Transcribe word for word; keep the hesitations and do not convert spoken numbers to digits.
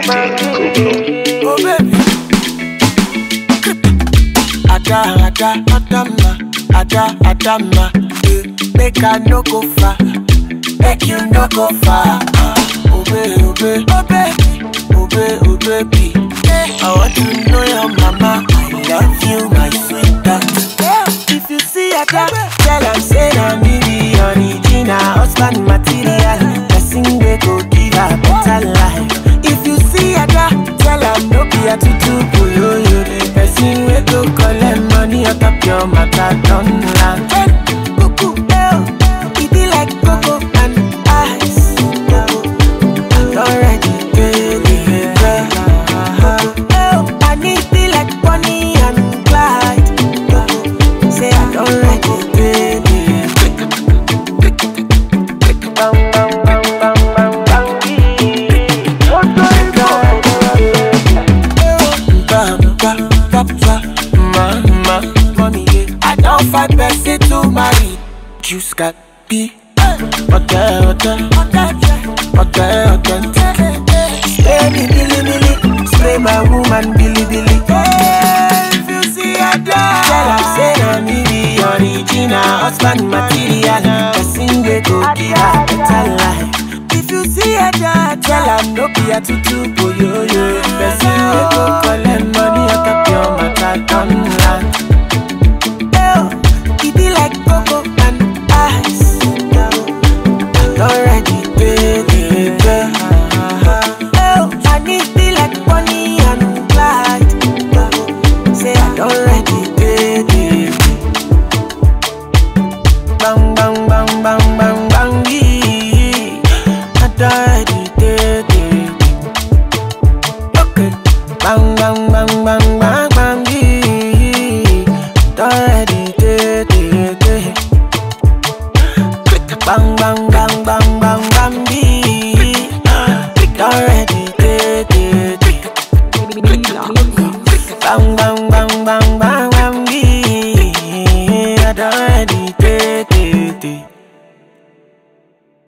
Oh baby, Ada, Ada, Adama, Ada, Adama, eh, make I no go far, make you no go far. Oh baby, oh baby, oh baby, oh baby, oh baby, I want to know your mama. I love you, my sweetheart. If you see Ada, tell her say na me be original husband material. Person we go give her better life. If you see Ada, tell her no be a tutu boyoyo. Person we go collect money out of your matter don't land. Hey, cuckoo, eh, it be like cocoa and ice. I'm already baby, girl. Oh, I need be like Bonnie and Clyde. Say I don't like it, baby. Bang, bang, bang, bang, bang, bang. Mama, mommy, I don't fight person to marry. Juice got be okay, okay, okay, okay. Spray me, billy, billy. Spray my woman, billy, billy. If you see a dog, tell her say na me be original husband material. Person we go give her better life. If you see a dog, tell her no be a tutu boyoyo. Person we go collect money out of your matter don't land. Oh, it be like cocoa and ice. I'm already baby, girl. Oh, I need be like Bonnie and Clyde. Say I don't ready, baby. Bang, bang, bang, bang, bang, bang, yeah. I don't ready, baby. Okay. Bang, bang, bang, bang, bang, bang, yeah. Don't ready, baby. Bang, bang, bang, bang, bang, bang, yeah. Don't ready, baby. Bang, bang.